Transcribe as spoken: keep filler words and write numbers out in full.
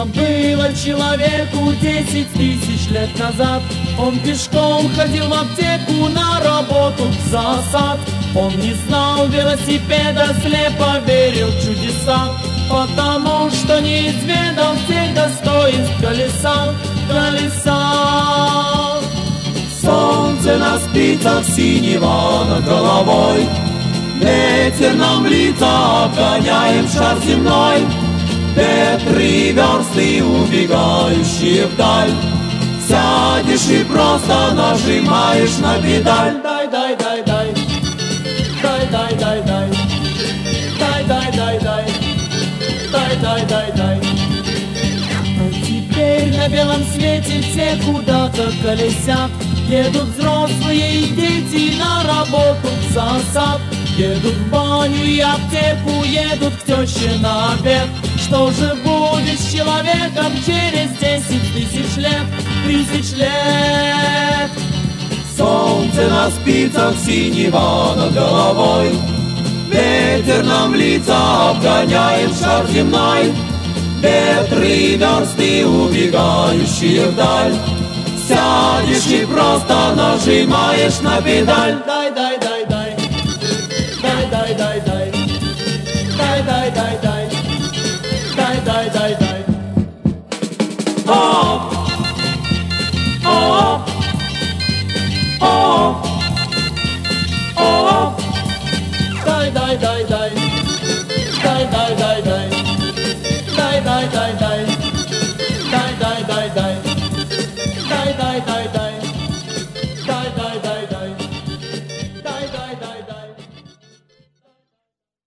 Трудно было человеку десять тысяч лет назад. Он пешком ходил в аптеку, на работу, в зоосад. Он не знал велосипеда, слепо верил в чудеса, потому что не изведал всех достоинств колеса, колеса. Солнце на спицах синего над головой, ветер нам в лица, обгоняем шар земной. Ветры версты, убегающие вдаль, сядешь и просто нажимаешь на педаль. Дай, дай, дай, дай, дай, дай, дай, дай, дай, дай, дай, дай, дай, дай, дай, дай. А теперь на белом свете все куда-то колесят. Едут взрослые и дети на работу, в зоосад. Едут в баню и аптеку, едут к теще на обед. Что же будет с человеком через десять тысяч лет, тысяч лет? Солнце на спицах синего над головой, ветер нам в лица, обгоняем шар земной. Ветры версты, убегающие вдаль, сядешь и просто нажимаешь на педаль. Дай, дай, дай, дай, дай, дай, дай, дай, дай, дай, дай, дай, дай, дай, дай, дай. Оп, оп, оп, оп, дай, дай, дай, дай.